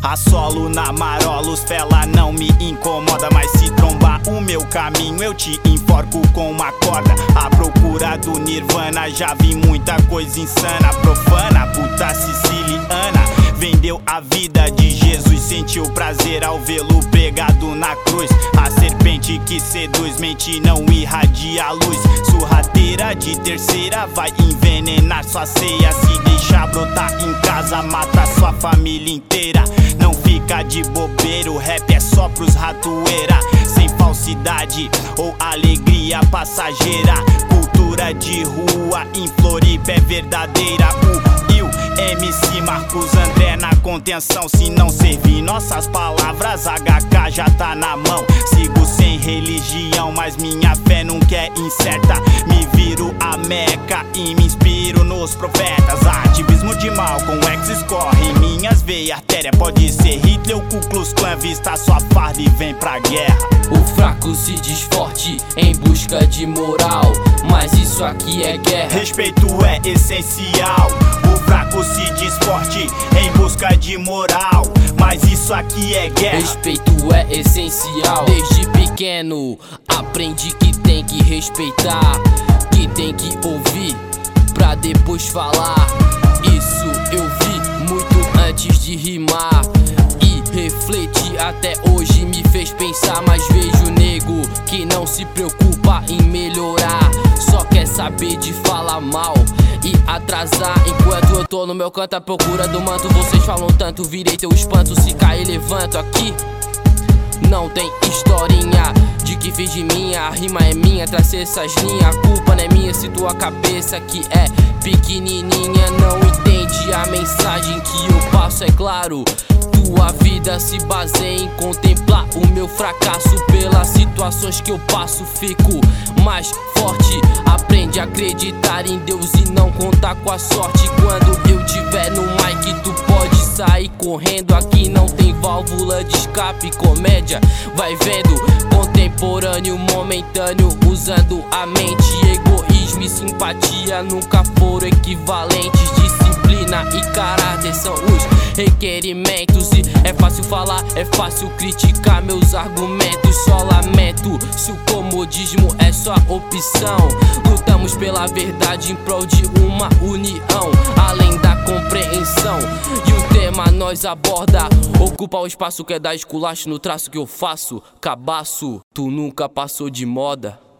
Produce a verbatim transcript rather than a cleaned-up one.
Assolo na marola, os fela não me incomoda. Mas se trombar o meu caminho, eu te enforco com uma corda. À procura do Nirvana, já vi muita coisa insana. Profana, puta siciliana, vendeu a vida de Jesus, sentiu prazer ao vê-lo pregado na cruz. A serpente que seduz, mente não irradia a luz. Surrateira de terceira vai envenenar sua ceia. Se deixar brotar em casa, mata sua família inteira. Não fica de bobeira, o rap é só pros ratoeira. Sem falsidade ou alegria passageira. Cultura de rua em Floripa é verdadeira. O Il, M C Marcos André na contenção. Se não servir nossas palavras, H K já tá na mão. Sigo sem religião, mas minha fé nunca é incerta. Me viro a Meca e me inspiro nos profetas. Ativismo de mal com X corre em minhas veias. Artéria pode ser Hitler ou Ku Klux Klan. Vista sua farda e vem pra guerra. O fraco se diz forte em busca de moral, mas isso aqui é guerra. Respeito é essencial. O fraco se diz forte em busca de moral, mas isso aqui é guerra. Respeito é essencial. Desde pequeno aprendi que tem que respeitar, que tem que ouvir pra depois falar. Isso eu vi muito antes de rimar, e refletir até hoje me fez pensar. Mas vejo nego que não se preocupa em melhorar, só quer saber de falar mal e atrasar. Enquanto eu tô no meu canto à procura do manto, vocês falam tanto, virei teu espanto. Se cair levanto aqui, não tem historinha de que fiz de minha. A rima é minha, tracei essas linhas. A culpa não é minha se tua cabeça que é pequenininha não entende a mensagem que eu passo. É claro, tua vida se baseia em contemplar o meu fracasso. Pelas situações que eu passo fico mais forte. Aprende a acreditar em Deus e não contar com a sorte. Quando eu tiver no mic tu pode sair correndo. Aqui não tem válvula de escape, comédia vai vendo. Contemporâneo, momentâneo, usando a mente. Egoísmo e simpatia nunca foram equivalentes. Disciplina e caráter são os requerimentos. E é fácil falar, é fácil criticar meus argumentos. Só lamento se o comodismo é sua opção. Lutamos pela verdade em prol de uma união, além da compreensão. E o tema nós aborda, ocupa o espaço que é dar esculacho no traço que eu faço. Cabaço, tu nunca passou de moda.